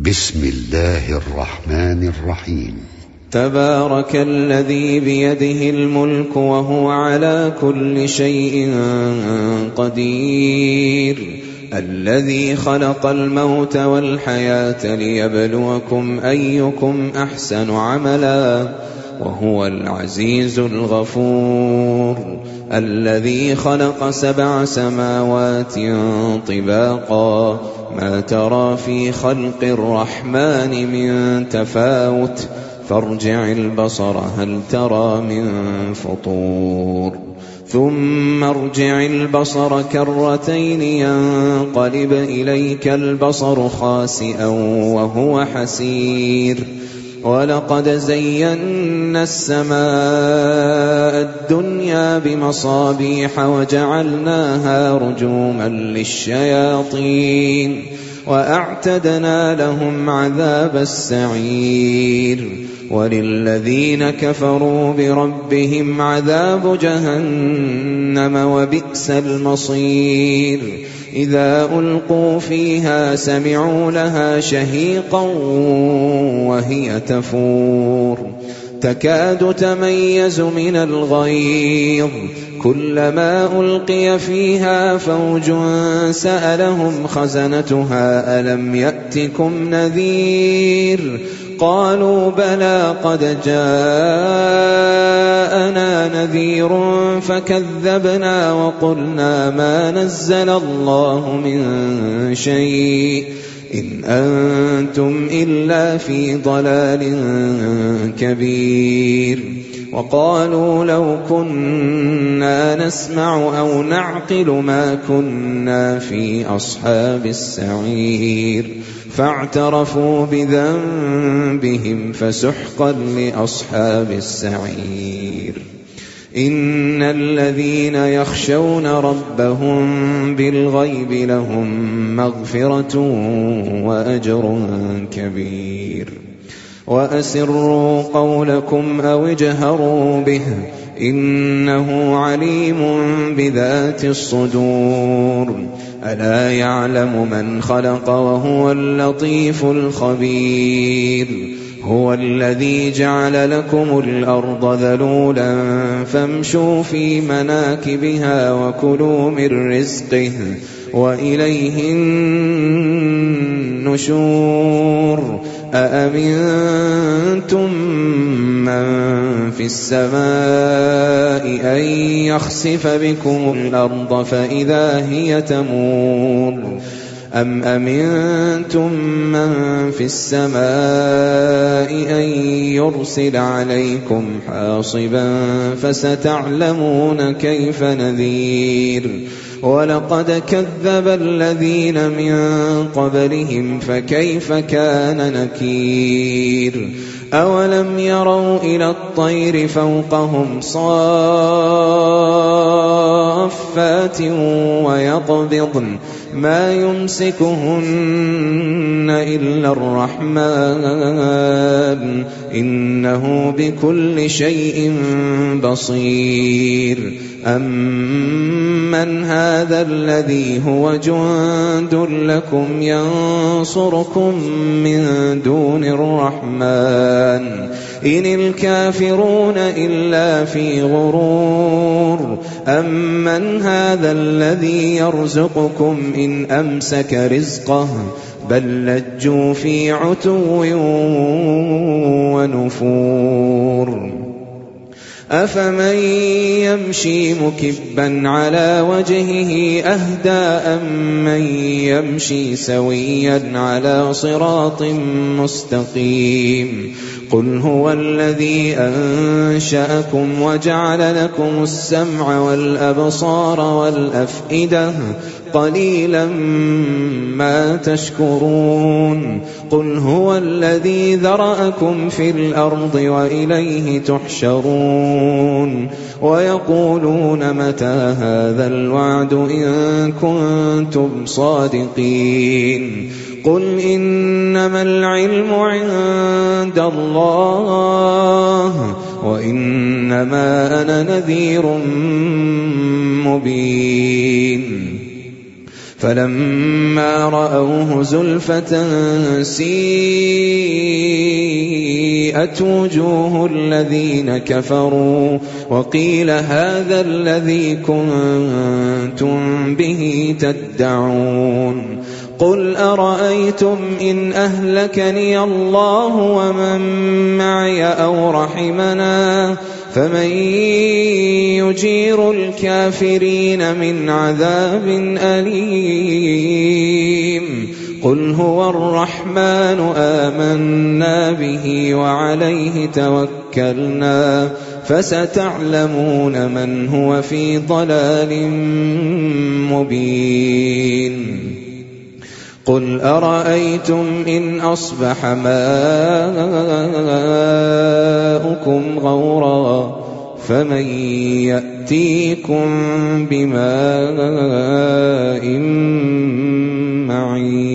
بسم الله الرحمن الرحيم. تبارك الذي بيده الملك وهو على كل شيء قدير، الذي خلق الموت والحياة ليبلوكم أيكم أحسن عملا، وهو العزيز الغفور، الذي خلق 7 سماوات طباقا، ما ترى في خلق الرحمن من تفاوت، فارجع البصر هل ترى من فطور، ثم ارجع البصر كرتين ينقلب إليك البصر خاسئا وهو حسير، ولقد زينا السماء الدنيا بمصابيح وجعلناها رجوما للشياطين، وأعتدنا لهم عذاب السعير، وللذين كفروا بربهم عذاب جهنم وبئس المصير، إذا ألقوا فيها سمعوا لها شهيقا وهي تفور، تكاد تميز من الغيظ، كلما ألقي فيها فوج سألهم خزنتها ألم يأتكم نذير، قالوا بلى قد جاءنا نذير فكذبنا وقلنا ما نزل الله من شيء إن أنتم إلا في ضلال كبير، وقالوا لو كنا نسمع أو نعقل ما كنا في أصحاب السعير، فاعترفوا بذنبهم فسحقا لأصحاب السعير. إن الذين يخشون ربهم بالغيب لهم مغفرة وأجر كبير، وأسروا قولكم أو اجهروا به إنه عليم بذات الصدور، ألا يعلم من خلق وهو اللطيف الخبير، هو الذي جعل لكم الأرض ذلولا فامشوا في مناكبها وكلوا من رزقه وإليه النشور، أأمنتم من في السماء أن يخسف بكم الأرض فإذا هي تمور، أم أمنتم من في السماء أن يرسل عليكم حاصبا فستعلمون كيف نذير، ولقد كذب الذين من قبلهم فكيف كان نكير، أولم يروا إلى الطير فوقهم صافات ويقبضن ما يمسكهن إلا الرحمن إنه بكل شيء بصير، أمن هذا الذي هو جند لكم ينصركم من دون الرحمن إن الكافرون إلا في غرور، أمن هذا الذي يرزقكم إن أمسك رزقه بل لجوا في عتو ونفور، أفمن يمشي مكبا على وجهه أهدى أمن يمشي سويا على صراط مستقيم، قل هو الذي أنشأكم وجعل لكم السمع والأبصار والأفئدة قليلا ما تشكرون، قل هو الذي ذرأكم في الأرض وإليه تحشرون، ويقولون متى هذا الوعد إن كنتم صادقين، قل إنما العلم عند الله وإنما أنا نذير مبين، فلما رأوه زلفة سيئت وجوه الذين كفروا وقيل هذا الذي كنتم به تدعون قل أرأيتم إن أهلكني الله ومن معي أو رحمنا فمن يجير الكافرين من عذاب أليم قل هو الرحمن آمنا به وعليه توكلنا فستعلمون من هو في ضلال مبين قل أرأيتم إن أصبح ماؤكم غورا فمن يأتيكم بماء معين